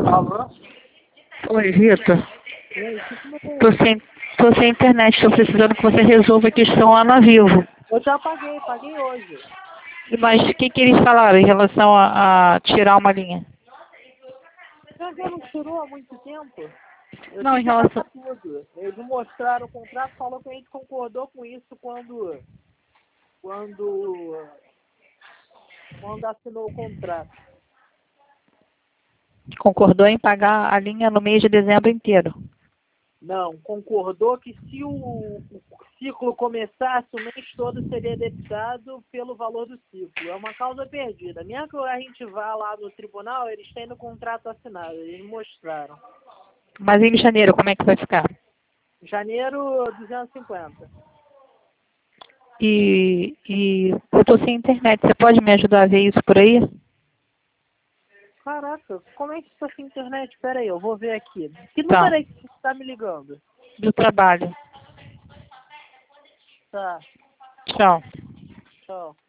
Alô? Oi, Rita. E aí, o que que mudou? Tô sem internet, tô precisando que você resolva a questão lá na Vivo. Eu já paguei hoje. Mas o que eles falaram em relação a tirar uma linha? Já não tirou há muito tempo? Eu Não, tenho em que acabar relação... tudo. Eles me mostraram o contrato, falou que a gente concordou com isso quando assinou o contrato. Concordou em pagar a linha no mês de dezembro inteiro. Não, concordou que se o ciclo começasse, o mês todo seria debitado pelo valor do ciclo. É uma causa perdida. Mesmo que a gente vá lá no tribunal, eles têm no contrato assinado, eles me mostraram. Mas em janeiro, como é que vai ficar? Janeiro, 250. E eu tô sem internet. Você pode me ajudar a ver isso por aí? Caraca, como é que está sem internet? Pera aí, eu vou ver aqui. Que Tá. número é que você está me ligando? Do trabalho. Tá, Tchau. tchau.